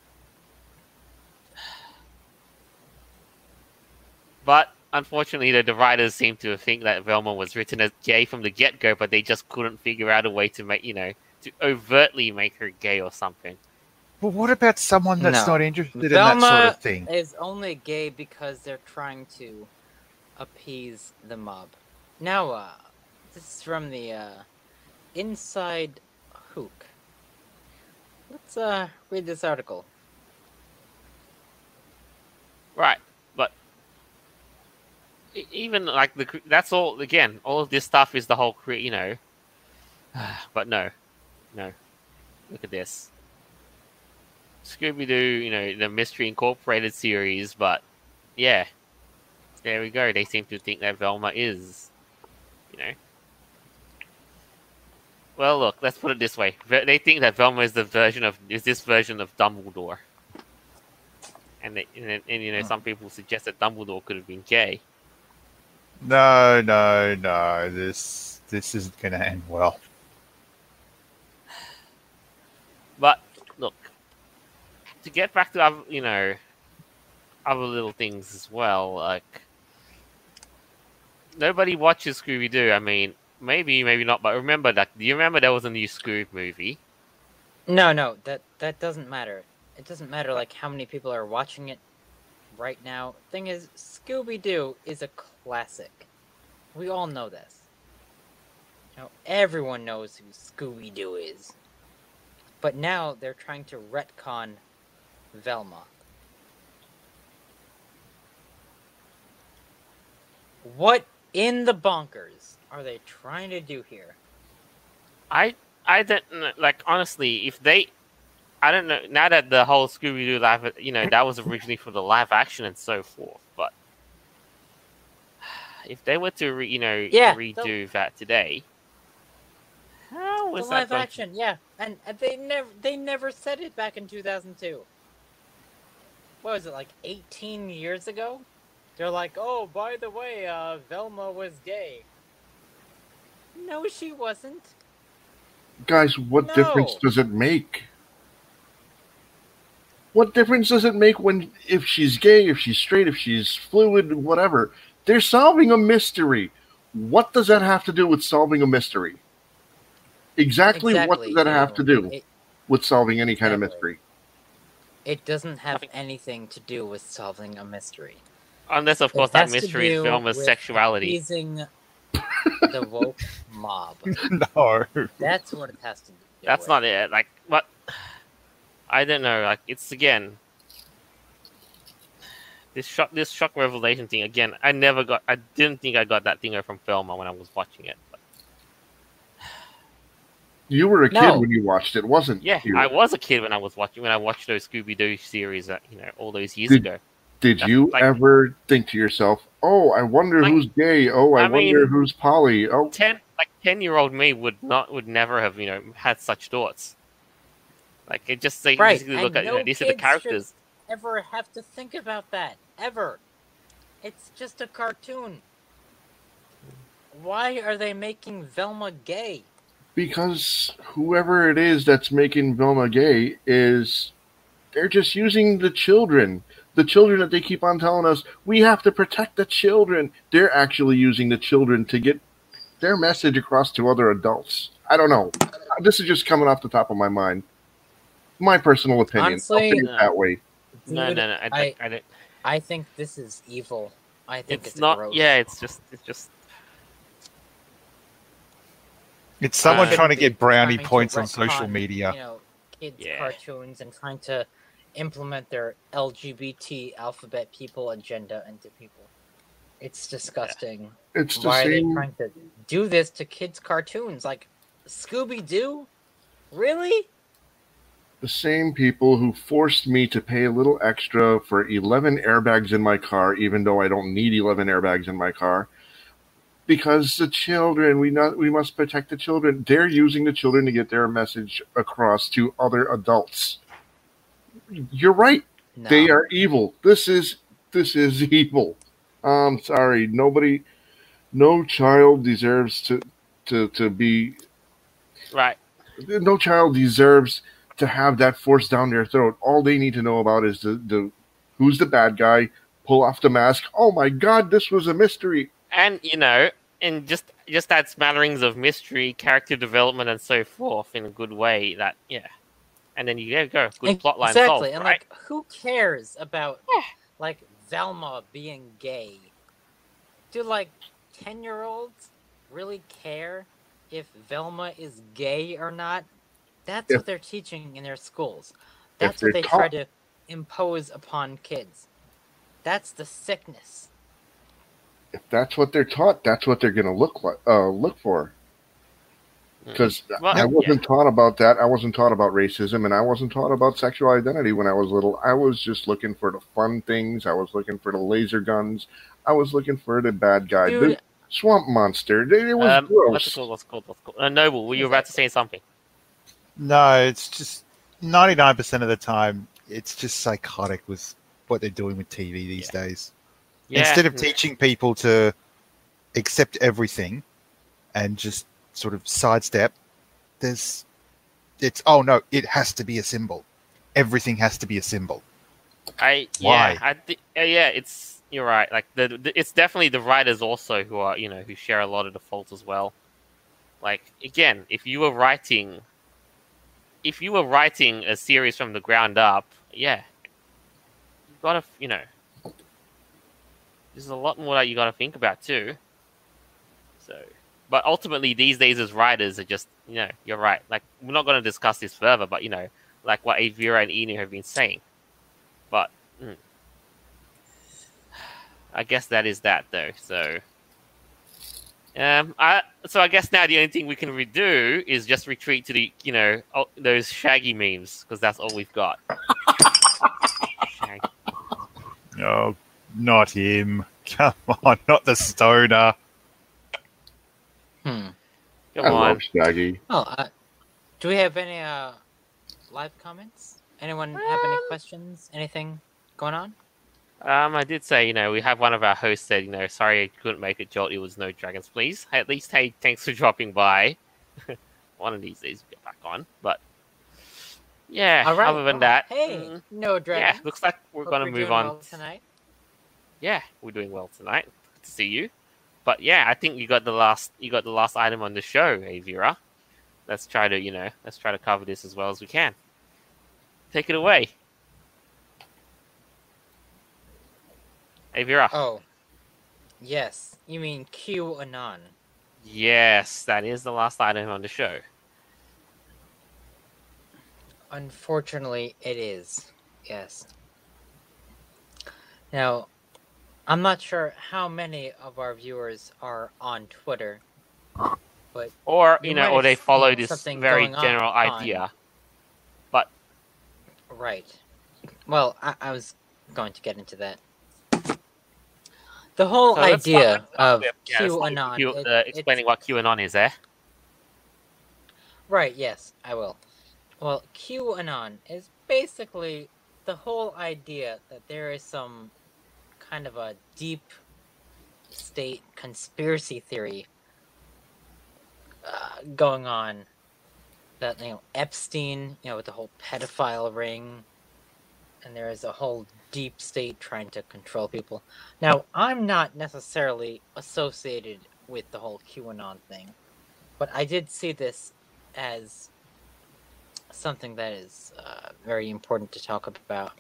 But unfortunately, the writers seem to think that Velma was written as gay from the get-go, but they just couldn't figure out a way to make, to overtly make her gay or something. Well, what about someone that's No. not interested in Velma that sort of thing? is only gay because they're trying to appease the mob. Now, this is from the Inside Hook. Let's read this article. Right, but even like that's all. Again, all of this stuff is the whole, But no. Look at this. Scooby-Doo, the Mystery Incorporated series, but yeah, there we go. They seem to think that Velma is, Well, look, let's put it this way. They think that Velma is this version of Dumbledore. And some people suggest that Dumbledore could have been gay. No. This isn't going to end well. But look, to get back to other little things as well, like nobody watches Scooby-Doo. I mean, maybe not, but remember that. Do you remember there was a new Scoob movie? No, that doesn't matter. It doesn't matter like how many people are watching it right now. Thing is, Scooby-Doo is a classic. We all know this. Everyone knows who Scooby-Doo is. But now they're trying to retcon Velma. What in the bonkers are they trying to do here? I don't know, like, honestly, if they, I don't know, now that the whole Scooby-Doo live, that was originally for the live action and so forth, but if they were to, redo that today, how was the that live going action, yeah, and they never said it back in 2002. What was it, like 18 years ago? They're like, oh, by the way, Velma was gay. No, she wasn't. Guys, what No. difference does it make? What difference does it make if she's gay, if she's straight, if she's fluid, whatever? They're solving a mystery. What does that have to do with solving a mystery? Exactly what does that have to do with solving any kind of mystery? It doesn't have anything to do with solving a mystery. Unless, of course, that mystery is Velma's sexuality. Appeasing the woke mob. No. That's what it has to do. That's not it. Like, what? I don't know. Like, it's again this shock revelation thing. Again, I didn't think I got that thing from Velma when I was watching it. But... You were a kid when you watched it, wasn't you? Yeah, I was a kid when I watched those Scooby-Doo series all those years ago. Did you ever think to yourself, "Oh, I wonder who's gay. Oh, I wonder who's poly." Oh, 10-year-old me would never have had such thoughts. Like, it just basically look at these are the characters. Ever have to think about that ever? It's just a cartoon. Why are they making Velma gay? Because whoever it is that's making Velma gay they're just using the children. The children that they keep on telling us, we have to protect the children. They're actually using the children to get their message across to other adults. I don't know. This is just coming off the top of my mind. My personal opinion. Honestly, I'll say it that way. No, Dude, no, no. I don't. I think this is evil. I think it's not. gross. Yeah, it's just. It's someone Uh, trying to get brownie Trying to points on social retcon, media. You know, kids' Yeah. cartoons and trying to implement their LGBT alphabet people agenda into people. It's disgusting. It's the Why are they same. trying to do this to kids' cartoons? Like Scooby Doo? Really? The same people who forced me to pay a little extra for 11 airbags in my car, even though I don't need 11 airbags in my car, because the children, we must protect the children. They're using the children to get their message across to other adults. You're right. No. They are evil. This is evil. I'm sorry. No child deserves to be. Right. No child deserves to have that forced down their throat. All they need to know about is the who's the bad guy. Pull off the mask. Oh my God, this was a mystery. And and just add smatterings of mystery, character development, and so forth in a good way. That and then you go good plot line exactly. solved, And right? like, who cares about like Velma being gay? Do like 10-year-olds really care if Velma is gay or not? That's what they're teaching in their schools. That's what they try to impose upon kids. That's the sickness. If that's what they're taught, that's what they're going to look for. Because I wasn't taught about that. I wasn't taught about racism, and I wasn't taught about sexual identity when I was little. I was just looking for the fun things. I was looking for the laser guns. I was looking for the bad guy, Dude, the swamp monster. It was gross. What's it called? Noble, were you about to say something? No, it's just 99% of the time, it's just psychotic with what they're doing with TV these days. Yeah. Instead of teaching people to accept everything and just sort of sidestep, it has to be a symbol. Everything has to be a symbol. Why? You're right. Like it's definitely the writers also who are who share a lot of the fault as well. Like again, if you were writing a series from the ground up, you've got to there's a lot more that you got to think about too. So, but ultimately these days as writers are just you're right. Like we're not going to discuss this further, but like what Avira and Inu have been saying. But I guess that is that though. So, I guess now the only thing we can redo is just retreat to the those Shaggy memes because that's all we've got. Oh, not him. Come on, not the stoner. Come I on. love Shaggy. Oh, do we have any live comments? Anyone have any questions? Anything going on? I did say, we have one of our hosts said, sorry I couldn't make it, Jolt. It was no dragons, please. At least, hey, thanks for dropping by. One of these days we'll get back on. But, yeah, All right. other than that. Hey, no dragons. Yeah, looks like we're Hope going to you're move doing on. well tonight. Yeah, we're doing well tonight. Good to see you. But, yeah, I think you got the last item on the show, Avira. Let's try to cover this as well as we can. Take it away. Avira. Oh, yes. You mean QAnon? Yes, that is the last item on the show. Unfortunately, it is. Yes. Now, I'm not sure how many of our viewers are on Twitter, but Or you might or have they follow seen this something very going general on. idea. But right. Well, I was going to get into that. The whole so let's idea start of let's start with QAnon. explaining what QAnon is, eh? Right, yes, I will. Well, QAnon is basically the whole idea that there is some kind of a deep state conspiracy theory going on. That, Epstein, with the whole pedophile ring, and there is a whole deep state trying to control people. Now, I'm not necessarily associated with the whole QAnon thing, but I did see this as something that is very important to talk about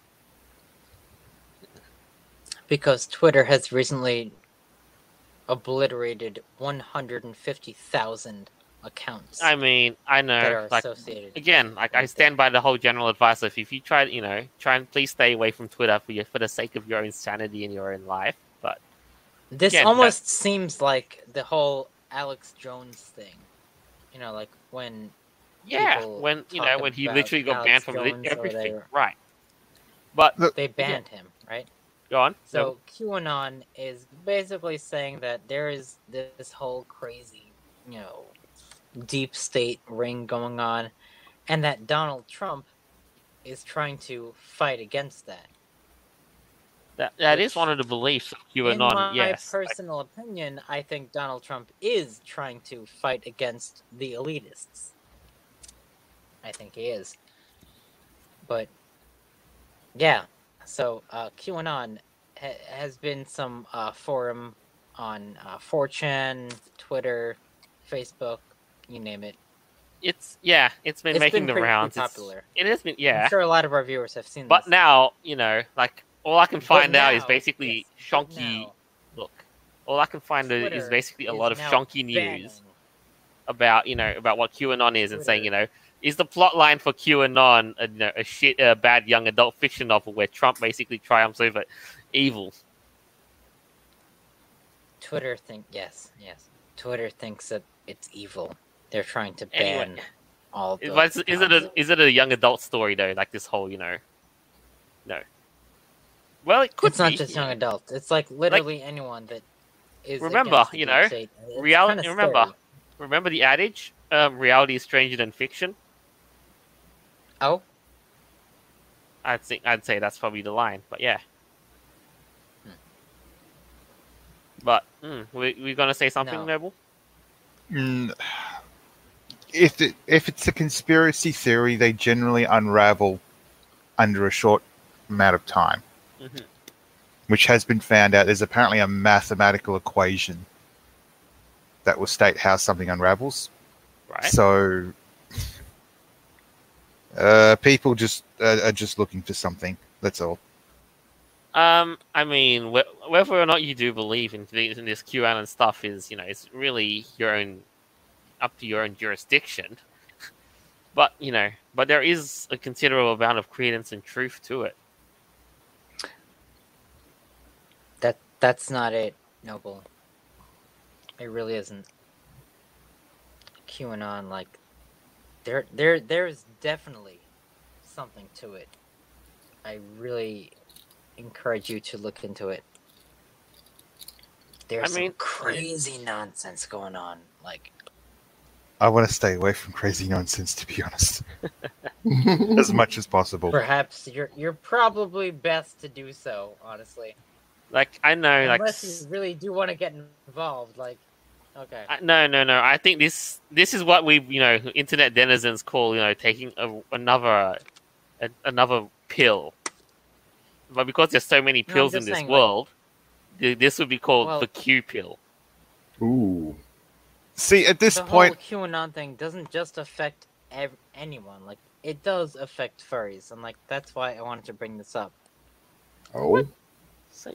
because Twitter has recently obliterated 150,000 accounts I mean, I that know, are like associated. again, like I with stand by the whole general advice of if you try, try and please stay away from Twitter for the sake of your own sanity in your own life. But This again, almost seems like the whole Alex Jones thing. You know, like when yeah, people when talk when he about literally got Alex banned from Jones or everything, they right? But Look, they banned him, right? go on. So QAnon is basically saying that there is this whole crazy, deep state ring going on, and that Donald Trump is trying to fight against that. That is which, one of the beliefs of In QAnon. my Yes, personal opinion, I think Donald Trump is trying to fight against the elitists. I think he is. But yeah, so QAnon has been some forum on 4chan, Twitter, Facebook, you name it. it's been It's making been the pretty rounds. popular. It has been, I'm yeah. sure a lot of our viewers have seen But this. now, like all I can find now is now- basically yes, but shonky. now Look, all I can find is Twitter basically a is lot of now shonky news banning about what QAnon is and saying, Twitter. is the plot line for QAnon a bad young adult fiction novel where Trump basically triumphs over evil? Twitter yes. Twitter thinks that it's evil. They're trying to ban Anyway. all the. Is it a young adult story though? Like this whole, No. Well, it could It's not be. just young adults. It's like literally anyone that is. Remember, against the deep state. It's reality. kinda scary. Remember the adage, reality is stranger than fiction. Oh, I'd say that's probably the line, but yeah. But we're gonna say something, No. Noble? Mm, if it's a conspiracy theory, they generally unravel under a short amount of time, Mhm. which has been found out. There's apparently a mathematical equation that will state how something unravels. Right. So people just are just looking for something. That's all. I mean, whether or not you do believe in this QAnon stuff is, it's really up to your own jurisdiction. But but there is a considerable amount of credence and truth to it. that's not it, Noble. It really isn't. QAnon, like, there's definitely something to it. I really encourage you to look into it. There's some crazy nonsense going on. Like, I want to stay away from crazy nonsense, to be honest, as much as possible. perhaps you're probably best to do so, honestly. Like I know, Unless you really do want to get involved, like, okay. No. I think this is what we, internet denizens call, taking another pill. But because there's so many pills in just this saying, world, this would be called Well- the Q pill. Ooh. See, at this The point, whole QAnon thing doesn't just affect anyone. Like, it does affect furries, and like that's why I wanted to bring this up. Oh. So,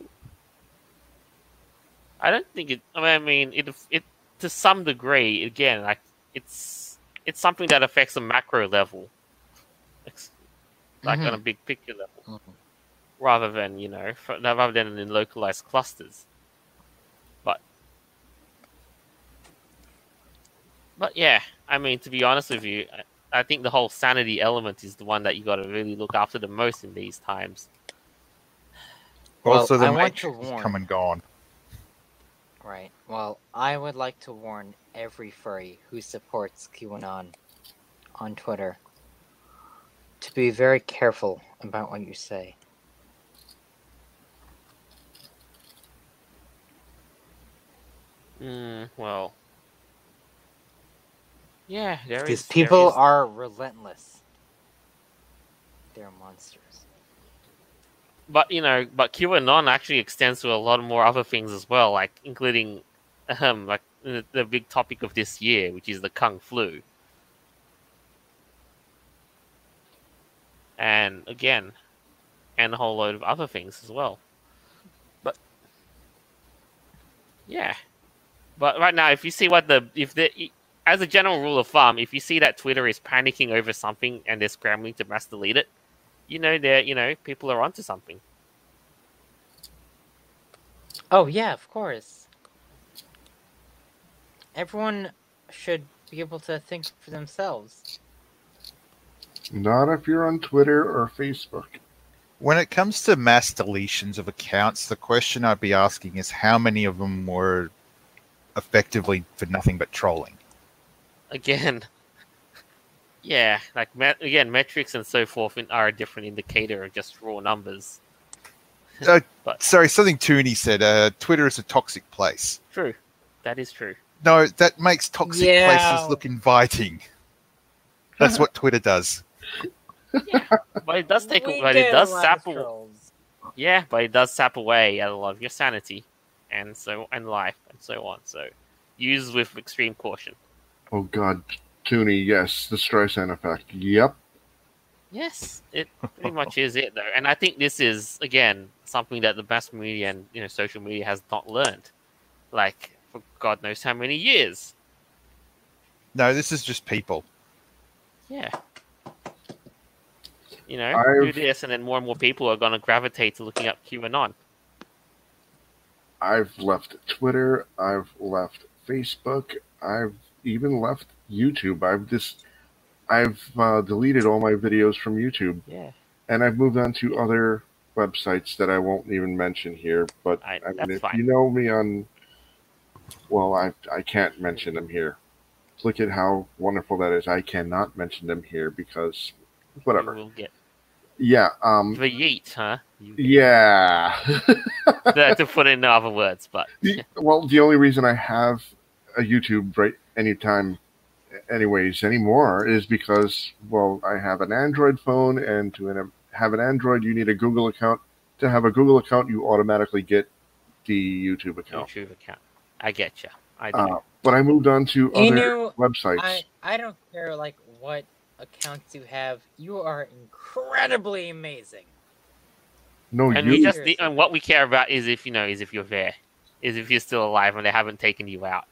I don't think it. I mean, it to some degree. Again, like it's something that affects a macro level, like on a big picture level, rather than rather than in localized clusters. But yeah, I mean, to be honest with you, I think the whole sanity element is the one that you got to really look after the most in these times. also Well, the I want to Matrix is warn- come and gone. Right. Well, I would like to warn every furry who supports QAnon on Twitter to be very careful about what you say. Well, yeah, These people are relentless. They're monsters. But but QAnon actually extends to a lot more other things as well, like including like the big topic of this year, which is the Kung Flu. And again, and a whole load of other things as well. But yeah, but right now, if you see as a general rule of thumb, if you see that Twitter is panicking over something and they're scrambling to mass delete it, people are onto something. Oh yeah, of course. Everyone should be able to think for themselves. Not if you're on Twitter or Facebook. When it comes to mass deletions of accounts, the question I'd be asking is how many of them were effectively for nothing but trolling? Again, yeah, like metrics and so forth are a different indicator of just raw numbers. But Sorry, something Tooney said. Twitter is a toxic place. True, that is true. No, that makes toxic places look inviting. That's what Twitter does. Yeah, but it does sap away at a lot of your sanity, and life and so on. So, use with extreme caution. Oh God, Tooney, yes, the Streisand effect. Yep. Yes, it pretty much is it though, and I think this is again something that the mass media and social media has not learned, like for God knows how many years. No, this is just people. Yeah. Do this, and then more and more people are going to gravitate to looking up QAnon. I've left Twitter. I've left Facebook. I've even left YouTube. I've deleted all my videos from YouTube. Yeah. And I've moved on to other websites that I won't even mention here. But if fine. you know me on, well, I can't mention them here. Look at how wonderful that is. I cannot mention them here because whatever. You will get the yeet, huh? Yeah. To put it in other words, but well, the only reason I have a YouTube anymore is because, well, I have an Android phone, and to have an Android, you need a Google account. To have a Google account, you automatically get the YouTube account. I get you. I do. But I moved on to other websites. I don't care what accounts you have. You are incredibly amazing. No, and what we care about is if you're there, is if you're still alive and they haven't taken you out.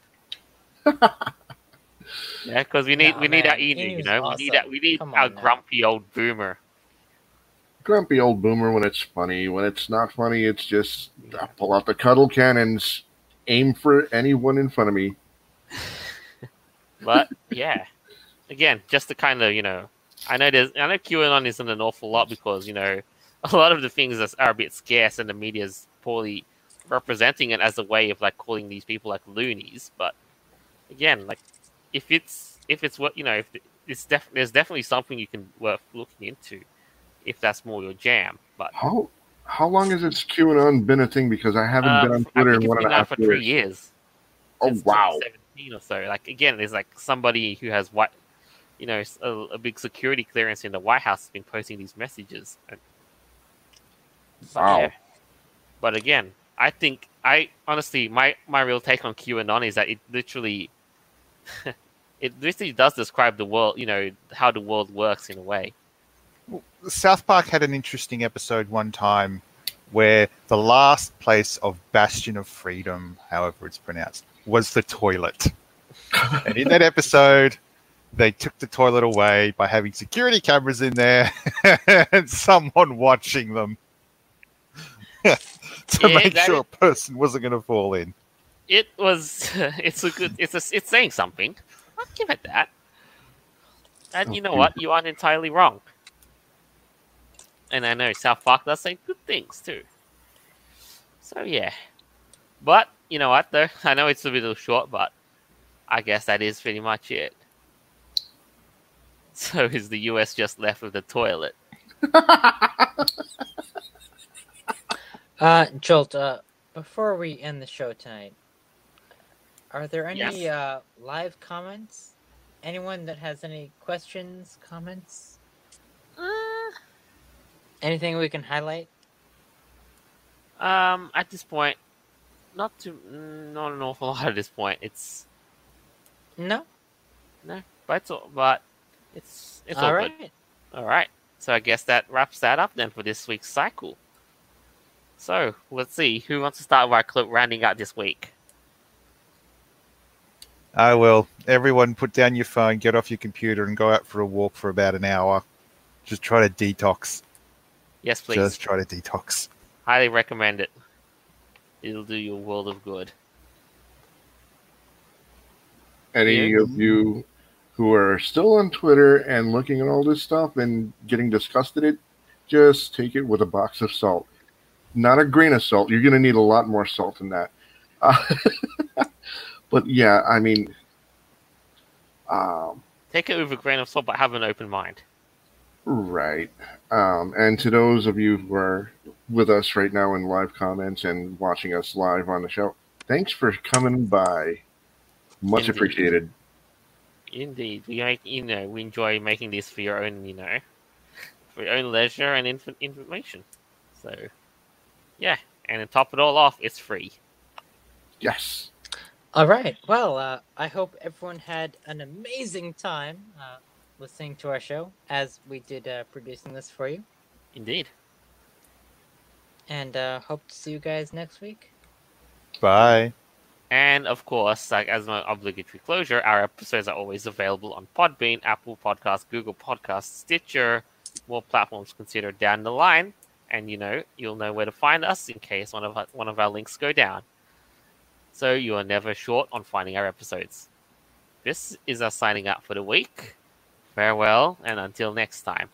Yeah, because we need our Enu, awesome. we need our grumpy old boomer. Grumpy old boomer when it's funny. When it's not funny, it's just pull out the cuddle cannons, aim for anyone in front of me. But yeah, again, just to kind of I know QAnon isn't an awful lot because a lot of the things are a bit scarce and the media is poorly representing it as a way of calling these people loonies. But again, if it's what there's definitely something you can worth looking into if that's more your jam. But how long has this QAnon been a thing? Because I haven't been on Twitter in 1.5 for 3 years. Oh wow! 2017 or so. Again, there's somebody who has a big security clearance in the White House has been posting these messages. Wow. Yeah. But again, I think honestly my real take on QAnon is that it literally does describe the world, how the world works in a way. South Park had an interesting episode one time where the last place of Bastion of Freedom, however it's pronounced, was the toilet. And in that episode, they took the toilet away by having security cameras in there and someone watching them to make sure a person wasn't going to fall in. It was. It's saying something. I'll give it that. And you know what? You aren't entirely wrong. And I know South Park does say good things too. So yeah. But you know what though? I know it's a little short, but I guess that is pretty much it. So is the US just left with the toilet? Jolt, before we end the show tonight, are there any live comments? Anyone that has any questions, comments? Anything we can highlight? At this point, not an awful lot at this point. It's No. no, but it's all All good. right. All right. So I guess that wraps that up then for this week's cycle. So let's see who wants to start with our clip rounding out this week. I will. Everyone, put down your phone, get off your computer, and go out for a walk for about an hour. Just try to detox. Yes, please. Just try to detox. Highly recommend it. It'll do you a world of good. Any Yeah. of you who are still on Twitter and looking at all this stuff and getting disgusted at it, just take it with a box of salt. Not a grain of salt. You're going to need a lot more salt than that. But yeah, I mean, Take it with a grain of salt, but have an open mind. right. And to those of you who are with us right now in live comments and watching us live on the show, thanks for coming by. Much Indeed. appreciated. Indeed, we enjoy making this for your own, for your own leisure and information. So, yeah, and to top it all off, it's free. Yes. All right. Well, I hope everyone had an amazing time listening to our show as we did producing this for you. Indeed. And hope to see you guys next week. Bye. And of course, like as my obligatory closure, our episodes are always available on Podbean, Apple Podcasts, Google Podcasts, Stitcher, more platforms considered down the line. And you'll know where to find us in case one of our links go down. So you are never short on finding our episodes. This is us signing out for the week. Farewell, and until next time.